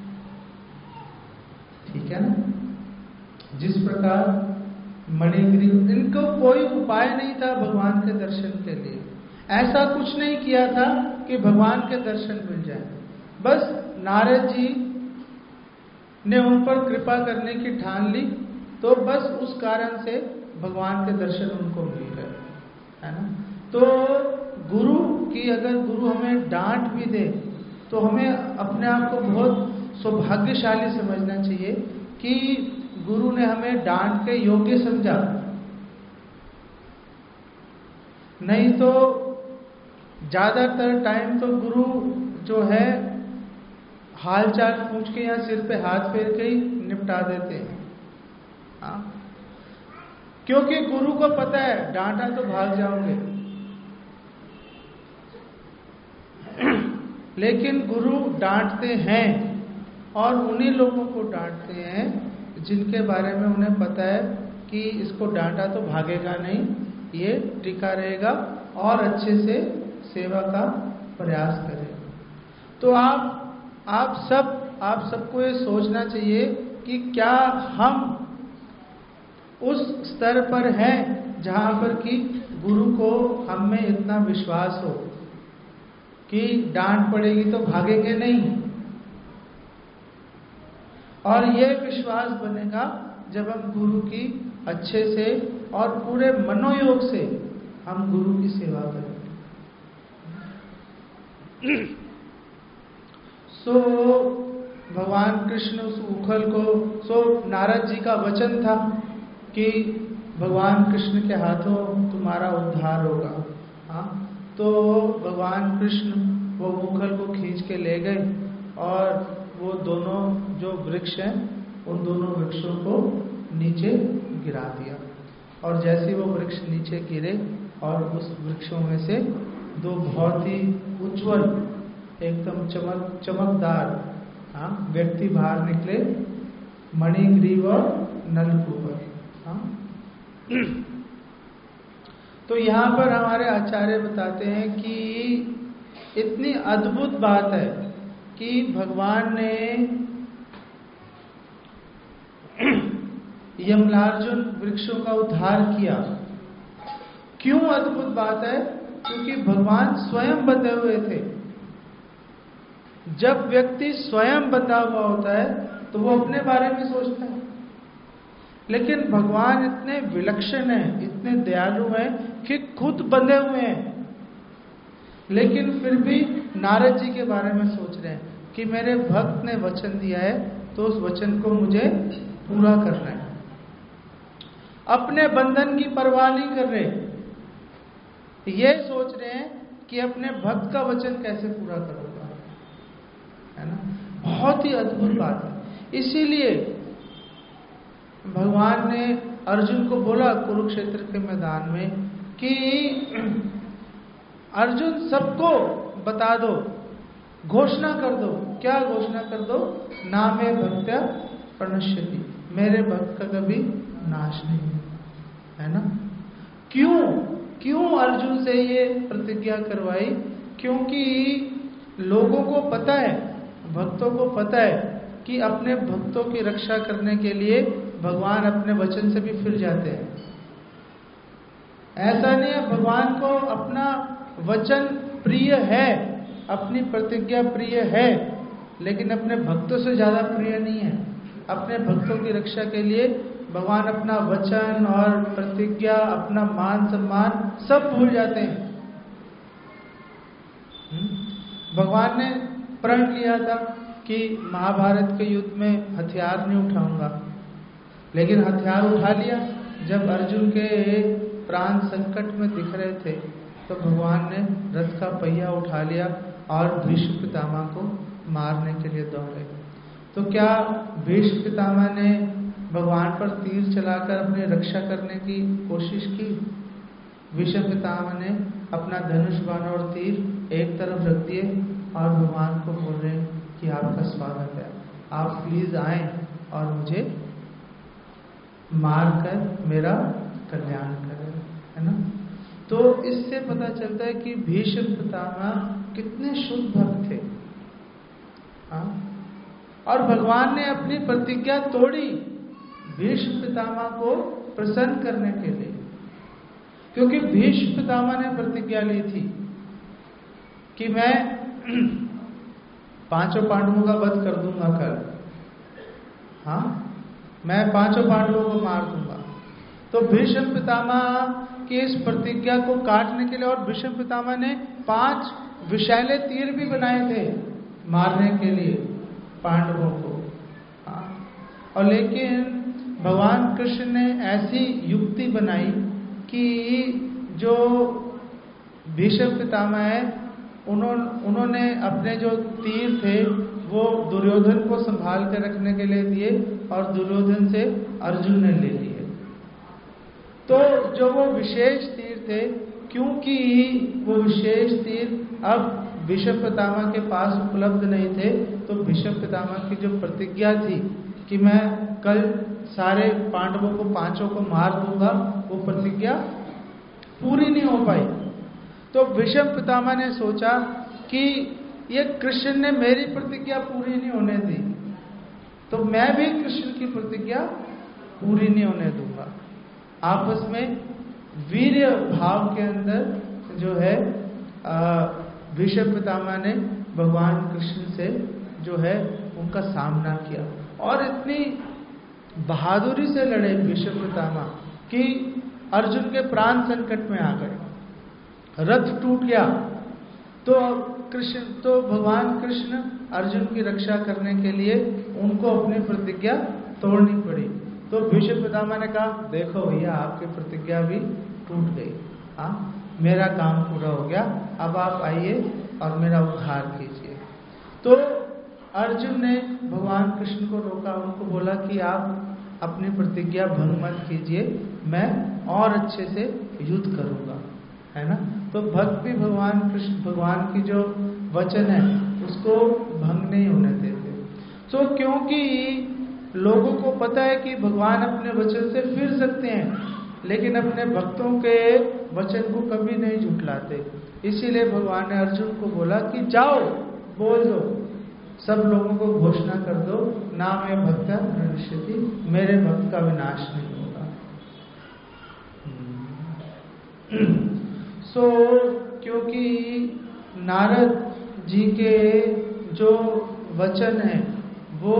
ठीक है ना। जिस प्रकार मणिग्रीव, इनको कोई उपाय नहीं था भगवान के दर्शन के लिए, ऐसा कुछ नहीं किया था कि भगवान के दर्शन मिल जाए। बस नारद जी ने उन पर कृपा करने की ठान ली, तो बस उस कारण से भगवान के दर्शन उनको मिल गए, है ना। तो गुरु की, अगर गुरु हमें डांट भी दे तो हमें अपने आप को बहुत सौभाग्यशाली समझना चाहिए कि गुरु ने हमें डांट के योग्य समझा। नहीं तो ज्यादातर टाइम तो गुरु जो है हालचाल पूछ के या सिर पे हाथ फेर के ही निपटा देते हैं, हाँ? क्योंकि गुरु को पता है डांटा तो भाग जाओगे। लेकिन गुरु डांटते हैं और उन्हीं लोगों को डांटते हैं जिनके बारे में उन्हें पता है कि इसको डांटा तो भागेगा नहीं, ये टिका रहेगा और अच्छे से सेवा का प्रयास करेगा। तो आप आप सब आप सबको ये सोचना चाहिए कि क्या हम उस स्तर पर हैं जहां पर कि गुरु को हम में इतना विश्वास हो कि डांट पड़ेगी तो भागेंगे नहीं। और ये विश्वास बनेगा जब हम गुरु की अच्छे से और पूरे मनोयोग से हम गुरु की सेवा करें। सो भगवान कृष्ण उस उखल को, सो नारद जी का वचन था कि भगवान कृष्ण के हाथों तुम्हारा उद्धार होगा, हाँ। तो भगवान कृष्ण वो उखल को खींच के ले गए और वो दोनों जो वृक्ष हैं उन दोनों वृक्षों को नीचे गिरा दिया। और जैसे वो वृक्ष नीचे गिरे और उस वृक्षों में से दो बहुत ही उज्जवल, एकदम चमक चमकदार, हाँ, व्यक्ति बाहर निकले, मणिग्रीव और नलकूबर, हाँ। तो यहाँ पर हमारे आचार्य बताते हैं कि इतनी अद्भुत बात है कि भगवान ने यमलार्जुन वृक्षों का उद्धार किया। क्यों अद्भुत बात है? क्योंकि भगवान स्वयं बंधे हुए थे। जब व्यक्ति स्वयं बंधा हुआ होता है तो वो अपने बारे में सोचता है, लेकिन भगवान इतने विलक्षण हैं, इतने दयालु हैं कि खुद बंधे हुए हैं, लेकिन फिर भी नारद जी के बारे में सोच रहे हैं कि मेरे भक्त ने वचन दिया है तो उस वचन को मुझे पूरा करना है। अपने बंधन की परवाह नहीं कर रहे, ये सोच रहे हैं कि अपने भक्त का वचन कैसे पूरा करूंगा, है ना। बहुत ही अद्भुत बात है। इसीलिए भगवान ने अर्जुन को बोला कुरुक्षेत्र के मैदान में कि अर्जुन सबको बता दो, घोषणा कर दो। क्या घोषणा कर दो? नामे भक्त्या प्रणश्यति, मेरे भक्त का कभी नाश नहीं है, है ना। क्यों क्यों अर्जुन से ये प्रतिज्ञा करवाई? क्योंकि लोगों को पता है, भक्तों को पता है कि अपने भक्तों की रक्षा करने के लिए भगवान अपने वचन से भी फिर जाते हैं। ऐसा नहीं है, भगवान को अपना वचन प्रिय है, अपनी प्रतिज्ञा प्रिय है, लेकिन अपने भक्तों से ज्यादा प्रिय नहीं है। अपने भक्तों की रक्षा के लिए भगवान अपना वचन और प्रतिज्ञा, अपना मान सम्मान सब भूल जाते हैं। भगवान ने प्रण लिया था कि महाभारत के युद्ध में हथियार नहीं उठाऊंगा, लेकिन हथियार उठा लिया। जब अर्जुन के प्राण संकट में दिख रहे थे तो भगवान ने रथ का पहिया उठा लिया और भीष्म पितामह को मारने के लिए दौड़े। तो क्या भीष्म पितामह ने भगवान पर तीर चलाकर अपनी रक्षा करने की कोशिश की। भीष्म पितामह ने अपना धनुष बाण और तीर एक तरफ रख दिए और भगवान को बोल रहे हैं कि आपका स्वागत है, आप प्लीज आए और मुझे मार कर मेरा कल्याण करें, है ना। तो इससे पता चलता है कि भीष्म पितामह कितने शुद्ध भक्त थे। हाँ? और भगवान ने अपनी प्रतिज्ञा तोड़ी भीष्म पितामह को प्रसन्न करने के लिए, क्योंकि भीष्म पितामह ने प्रतिज्ञा ली थी कि मैं पांचों पांडवों का वध कर दूंगा कल। हाँ, मैं पांचों पांडवों को मार दूंगा। तो भीष्म पितामह की इस प्रतिज्ञा को काटने के लिए, और भीष्म पितामह ने पांच विषैले तीर भी बनाए थे मारने के लिए पांडवों को। हाँ, और लेकिन भगवान कृष्ण ने ऐसी युक्ति बनाई कि जो भीष्म पितामह है उन्होंने उन्होंने अपने जो तीर थे वो दुर्योधन को संभाल कर रखने के लिए दिए और दुर्योधन से अर्जुन ने ले लिए। तो जो वो विशेष तीर थे, क्योंकि वो विशेष तीर अब भीष्म पितामह के पास उपलब्ध नहीं थे, तो भीष्म पितामह की जो प्रतिज्ञा थी कि मैं कल सारे पांडवों को पांचों को मार दूंगा, वो प्रतिज्ञा पूरी नहीं हो पाई। तो भीष्म पितामह ने सोचा कि ये कृष्ण ने मेरी प्रतिज्ञा पूरी नहीं होने दी, तो मैं भी कृष्ण की प्रतिज्ञा पूरी नहीं होने दूंगा। आपस में वीर्य भाव के अंदर जो है भीष्म पितामह ने भगवान कृष्ण से जो है उनका सामना किया, और इतनी बहादुरी से लड़े भीष्म पितामह कि अर्जुन के प्राण संकट में आ गए, रथ टूट गया। तो कृष्ण तो भगवान कृष्ण अर्जुन की रक्षा करने के लिए उनको अपनी प्रतिज्ञा तोड़नी पड़ी। तो भीष्म पितामह ने कहा, देखो भैया आपकी प्रतिज्ञा भी टूट गई, हाँ मेरा काम पूरा हो गया, अब आप आइए और मेरा उद्धार कीजिए। तो अर्जुन ने भगवान कृष्ण को रोका, उनको बोला कि आप अपनी प्रतिज्ञा भंग मत कीजिए, मैं और अच्छे से युद्ध करूंगा, है ना। तो भक्त भी भगवान कृष्ण भगवान की जो वचन है उसको भंग नहीं होने देते। तो क्योंकि लोगों को पता है कि भगवान अपने वचन से फिर सकते हैं, लेकिन अपने भक्तों के वचन को कभी नहीं झुठलाते, इसीलिए भगवान ने अर्जुन को बोला कि जाओ बोल दो, सब लोगों को घोषणा कर दो, ना मैं भक्त प्रणश्यति, मेरे भक्त का विनाश नहीं होगा। सो so, क्योंकि नारद जी के जो वचन है वो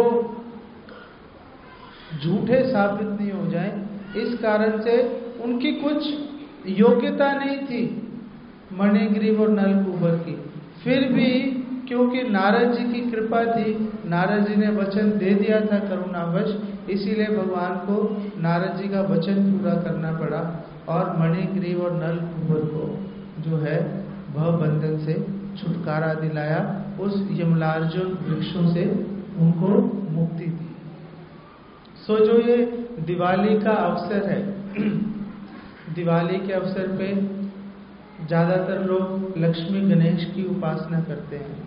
झूठे साबित नहीं हो जाए, इस कारण से उनकी कुछ योग्यता नहीं थी मणिग्रीव और नलकूबर की, फिर भी क्योंकि नारद जी की कृपा थी, नारद जी ने वचन दे दिया था करुणावश, इसीलिए भगवान को नारद जी का वचन पूरा करना पड़ा और मणिग्रीव और नलकूबर को जो है भव बंधन से छुटकारा दिलाया, उस यमलार्जुन वृक्षों से उनको मुक्ति दी। सो जो ये दिवाली का अवसर है, दिवाली के अवसर पे ज्यादातर लोग लक्ष्मी गणेश की उपासना करते हैं।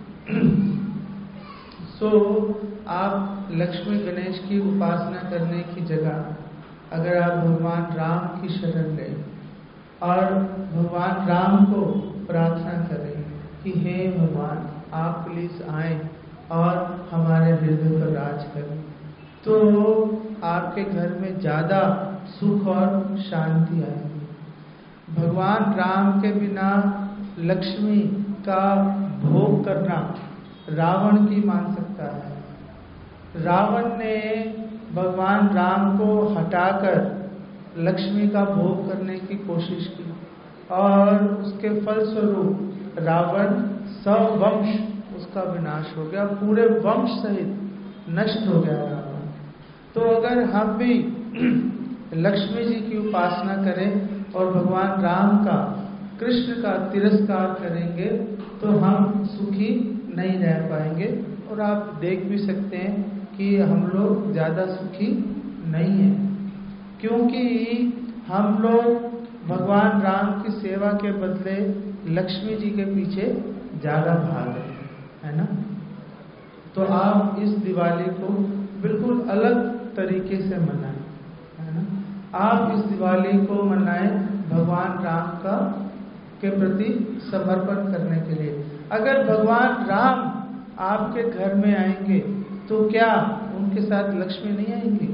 सो आप लक्ष्मी गणेश की उपासना करने की जगह अगर आप भगवान राम की शरण लें और भगवान राम को प्रार्थना करें कि हे भगवान आप प्लीज आए और हमारे हृदय पर राज करें, तो आपके घर में ज्यादा सुख और शांति आएगी। भगवान राम के बिना लक्ष्मी का भोग करना रावण की मान सकता है। रावण ने भगवान राम को हटाकर लक्ष्मी का भोग करने की कोशिश की और उसके फलस्वरूप रावण सवंश उसका विनाश हो गया, पूरे वंश सहित नष्ट हो गया रावण। तो अगर हम भी लक्ष्मी जी की उपासना करें और भगवान राम का कृष्ण का तिरस्कार करेंगे तो हम सुखी नहीं रह पाएंगे, और आप देख भी सकते हैं कि हम लोग ज्यादा सुखी नहीं है, क्योंकि हम लोग भगवान राम की सेवा के बदले लक्ष्मी जी के पीछे ज्यादा भाग रहे हैं, है ना। तो आप इस दिवाली को बिल्कुल अलग तरीके से मनाएं, है ना। आप इस दिवाली को मनाएं भगवान राम का के प्रति समर्पण करने के लिए। अगर भगवान राम आपके घर में आएंगे तो क्या उनके साथ लक्ष्मी नहीं आएंगी?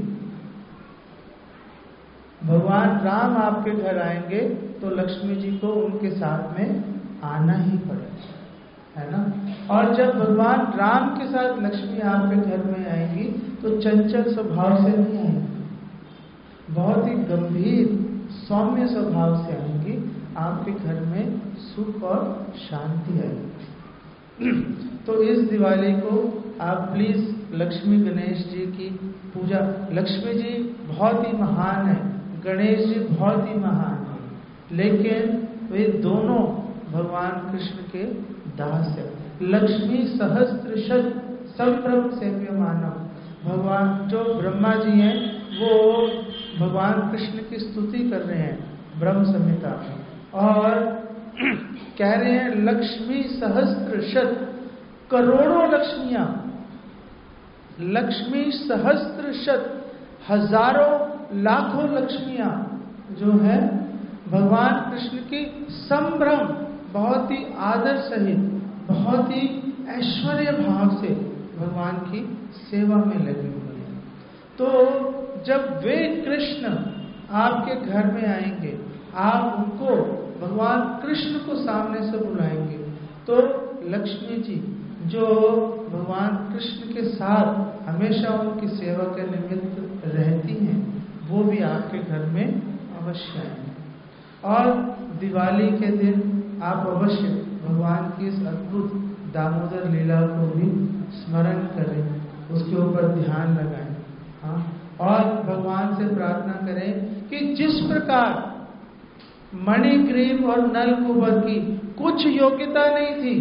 भगवान राम आपके घर आएंगे तो लक्ष्मी जी को उनके साथ में आना ही पड़ेगा, है ना। और जब भगवान राम के साथ लक्ष्मी आपके घर में आएंगी तो चंचल स्वभाव से नहीं आएंगी, बहुत ही गंभीर सौम्य स्वभाव से आएंगी। आपके घर में सुख और शांति आएगी। तो इस दिवाली को आप प्लीज लक्ष्मी गणेश जी की पूजा, लक्ष्मी जी बहुत ही महान है, गणेश जी बहुत ही महान है, लेकिन वे दोनों भगवान कृष्ण के दास है। लक्ष्मी सहस्त्र शत संभ्रम सेव्य मानव, भगवान जो ब्रह्मा जी हैं वो भगवान कृष्ण की स्तुति कर रहे हैं ब्रह्म संहिता में, और कह रहे हैं लक्ष्मी सहस्त्र शत, करोड़ों लक्ष्मियां, लक्ष्मी सहस्त्र शत, हजारों लाखों लक्ष्मियां जो है भगवान कृष्ण की संभ्रम, बहुत ही आदर सहित, बहुत ही ऐश्वर्य भाव से भगवान की सेवा में लगी हुई है। तो जब वे कृष्ण आपके घर में आएंगे, आप उनको भगवान कृष्ण को सामने से बुलाएंगे, तो लक्ष्मी जी जो भगवान कृष्ण के साथ हमेशा उनकी सेवा के निमित्त रहती हैं, वो भी आपके घर में अवश्य आएंगे। और दिवाली के दिन आप अवश्य भगवान की इस अद्भुत दामोदर लीला को भी स्मरण करें, उसके ऊपर ध्यान लगाएं, हाँ, और भगवान से प्रार्थना करें कि जिस प्रकार मणिग्रीव और नलकूबर की कुछ योग्यता नहीं थी,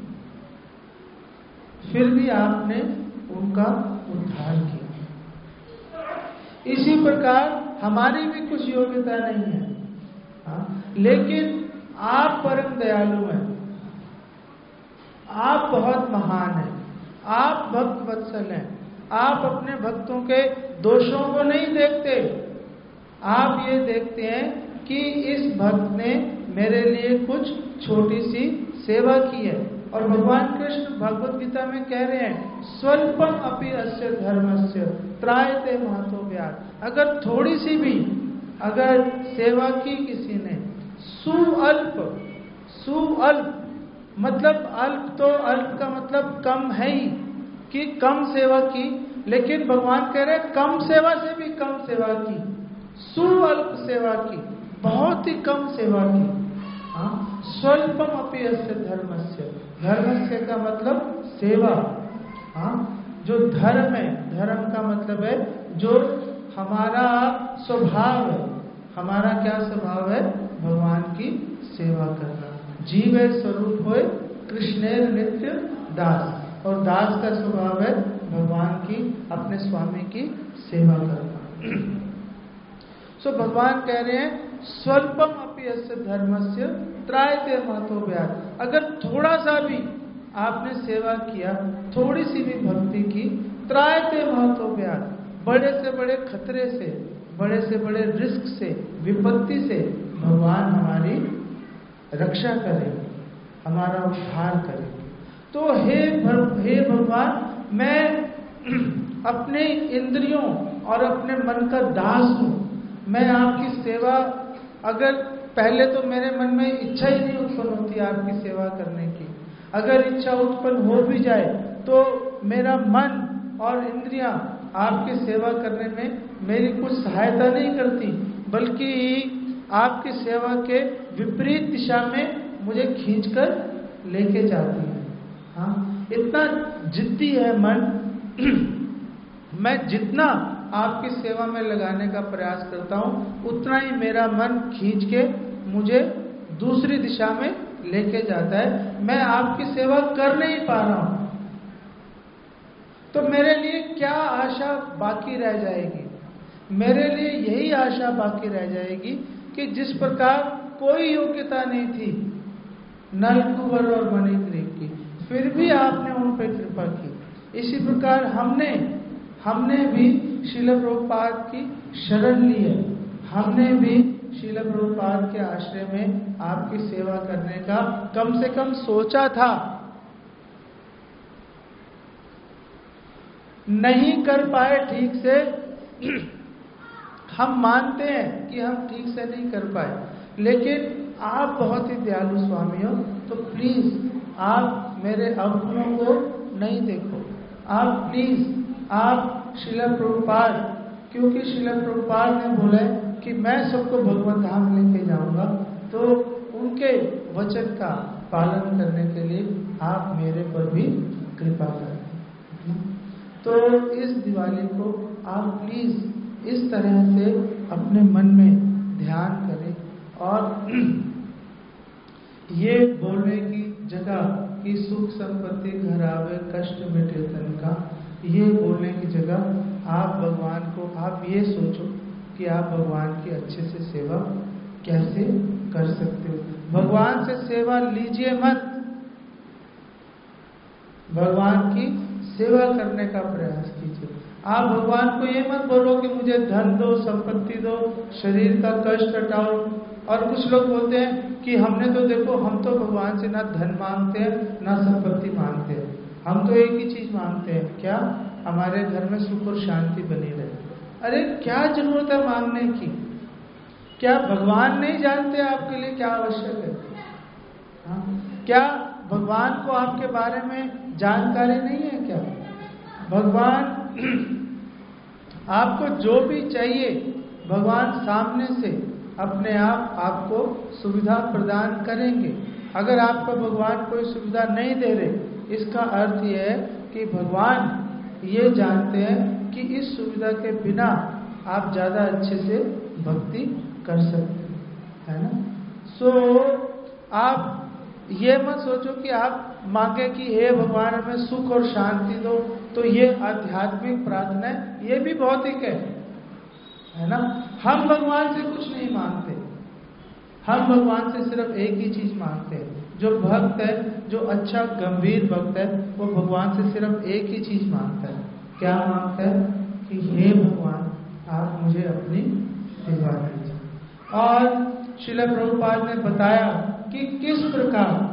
फिर भी आपने उनका उद्धार किया, इसी प्रकार हमारी भी कुछ योग्यता नहीं है, हाँ, लेकिन आप परम दयालु हैं, आप बहुत महान हैं, आप भक्त वत्सल हैं, आप अपने भक्तों के दोषों को नहीं देखते, आप ये देखते हैं कि इस भक्त ने मेरे लिए कुछ छोटी सी सेवा की है। और भगवान कृष्ण भगवत गीता में कह रहे हैं स्वल्पम अपि अस्य धर्मस्य त्रायते महतो व्याध, अगर थोड़ी सी भी अगर सेवा की किसी ने, सुअल्प, सुअल्प मतलब अल्प, तो अल्प का मतलब कम है ही कि कम सेवा की, लेकिन भगवान कह रहे कम सेवा से भी कम सेवा की, सुअल्प सेवा की, बहुत ही कम सेवा की, हाँ, स्वल्पम अपि अस्य धर्मस्य, धर्मस्य का मतलब सेवा, हाँ, जो धर्म है, धर्म का मतलब है जो हमारा स्वभाव है, हमारा क्या स्वभाव है, भगवान की सेवा करना, जीवे स्वरूप होए कृष्णेर नित्य दास, और दास का स्वभाव है भगवान की, अपने स्वामी की सेवा करना। सो so, भगवान कह रहे हैं स्वल्पम अपि अस्य धर्मस्य त्रायते महतो व्याध, अगर थोड़ा सा भी आपने सेवा किया, थोड़ी सी भी भक्ति की, त्रायते महतो व्याध, बड़े से बड़े खतरे से, बड़े से बड़े रिस्क से, विपत्ति से भगवान हमारी रक्षा करेंगे, हमारा उद्धार करेंगे। तो हे हे भगवान, मैं अपने इंद्रियों और अपने मन का दास हूँ, मैं आपकी सेवा, अगर पहले तो मेरे मन में इच्छा ही नहीं उत्पन्न होती आपकी सेवा करने की, अगर इच्छा उत्पन्न हो भी जाए तो मेरा मन और इंद्रियां आपकी सेवा करने में मेरी कुछ सहायता नहीं करती, बल्कि आपकी सेवा के विपरीत दिशा में मुझे खींचकर लेके जाती है। हाँ, इतना जिद्दी है मन, मैं जितना आपकी सेवा में लगाने का प्रयास करता हूं, उतना ही मेरा मन खींच के मुझे दूसरी दिशा में लेके जाता है, मैं आपकी सेवा कर नहीं पा रहा हूं, तो मेरे लिए क्या आशा बाकी रह जाएगी, मेरे लिए यही आशा बाकी रह जाएगी कि जिस प्रकार कोई योग्यता नहीं थी नलकुबर और मणिग्रीव की, फिर भी आपने उन पर कृपा की। इसी प्रकार हमने हमने भी श्रील प्रभुपाद की शरण ली है, हमने भी श्रील प्रभुपाद के आश्रय में आपकी सेवा करने का कम से कम सोचा था। नहीं कर पाए ठीक से, हम मानते हैं कि हम ठीक से नहीं कर पाए, लेकिन आप बहुत ही दयालु स्वामी हो, तो प्लीज आप मेरे अवगुणों को नहीं देखो। आप प्लीज आप श्रील प्रभुपाद, क्योंकि श्रील प्रभुपाद ने बोला है कि मैं सबको भगवत धाम लेके जाऊंगा, तो उनके वचन का पालन करने के लिए आप मेरे पर भी कृपा करें। तो इस दिवाली को आप प्लीज इस तरह से अपने मन में ध्यान करें और ये बोलने की जगह कि सुख संपत्ति घर आवे कष्ट मिटे तन का, ये बोलने की जगह आप भगवान को आप ये सोचो कि आप भगवान की अच्छे से सेवा कैसे कर सकते हो। भगवान से सेवा लीजिए मत, भगवान की सेवा करने का प्रयास कीजिए। आप भगवान को ये मत बोलो कि मुझे धन दो, संपत्ति दो, शरीर का कष्ट हटाओ। और कुछ लोग बोलते हैं कि हमने तो देखो, हम तो भगवान से ना धन मांगते हैं ना संपत्ति मांगते हैं, हम तो एक ही चीज मांगते हैं, क्या? हमारे घर में सुख और शांति बनी रहे। अरे क्या जरूरत है मांगने की? क्या भगवान नहीं जानते आपके लिए क्या आवश्यक है? हाँ? क्या भगवान को आपके बारे में जानकारी नहीं है क्या? भगवान आपको जो भी चाहिए, भगवान सामने से अपने आप आपको सुविधा प्रदान करेंगे। अगर आपको भगवान कोई सुविधा नहीं दे रहे, इसका अर्थ यह है कि भगवान ये जानते हैं कि इस सुविधा के बिना आप ज्यादा अच्छे से भक्ति कर सकते हैं, है ना? सो आप ये मत सोचो कि आप मांगे कि हे भगवान हमें सुख और शांति दो, तो ये आध्यात्मिक प्रार्थना है, ये भी भौतिक है, है ना? हम भगवान से कुछ नहीं मांगते, हम भगवान से सिर्फ एक ही चीज मांगते हैं। जो भक्त है, जो अच्छा गंभीर भक्त है, वो भगवान से सिर्फ एक ही चीज मांगता है। क्या मांगता है? कि हे भगवान आप मुझे अपनी सेवा दीजिए। और श्रील प्रभुपाद ने बताया कि किस प्रकार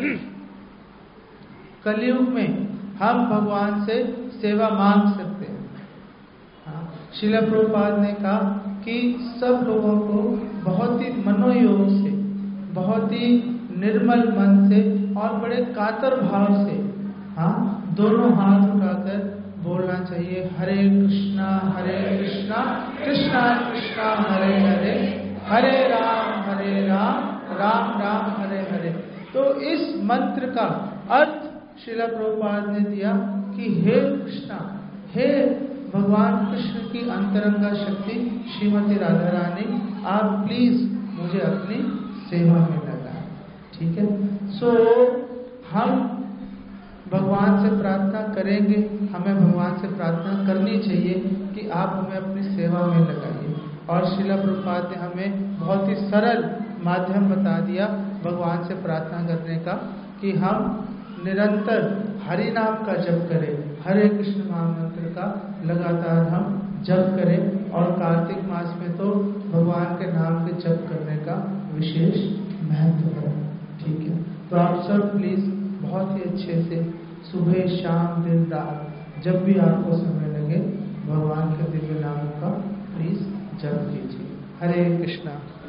कलयुग में हम भगवान से सेवा मांग सकते हैं। श्रील प्रभुपाद ने कहा कि सब लोगों को बहुत ही मनोयोग से, बहुत ही निर्मल मन से और बड़े कातर भाव से, हाँ, दोनों हाथ उठाकर बोलना चाहिए, हरे कृष्णा हरे कृष्णा कृष्णा कृष्णा हरे हरे, हरे राम हरे राम राम राम हरे हरे। तो इस मंत्र का अर्थ श्रील प्रभुपाद ने दिया कि हे कृष्णा, हे भगवान कृष्ण की अंतरंगा शक्ति श्रीमती राधा रानी, आप प्लीज मुझे अपनी सेवा में लगाएं। ठीक है? सो हम भगवान से प्रार्थना करेंगे, हमें भगवान से प्रार्थना करनी चाहिए कि आप हमें अपनी सेवा में लगाइए। और श्रील प्रभुपाद ने हमें बहुत ही सरल माध्यम बता दिया भगवान से प्रार्थना करने का, कि हम निरंतर हरि नाम का जप करें, हरे कृष्ण महामंत्र का लगातार हम जप करें। और कार्तिक मास में तो भगवान के नाम के जप करने का विशेष महत्व है। ठीक है? तो आप सब प्लीज बहुत ही अच्छे से सुबह शाम दिन रात जब भी आपको समय लगे भगवान के दिव्य नाम का प्लीज जप कीजिए। हरे कृष्णा।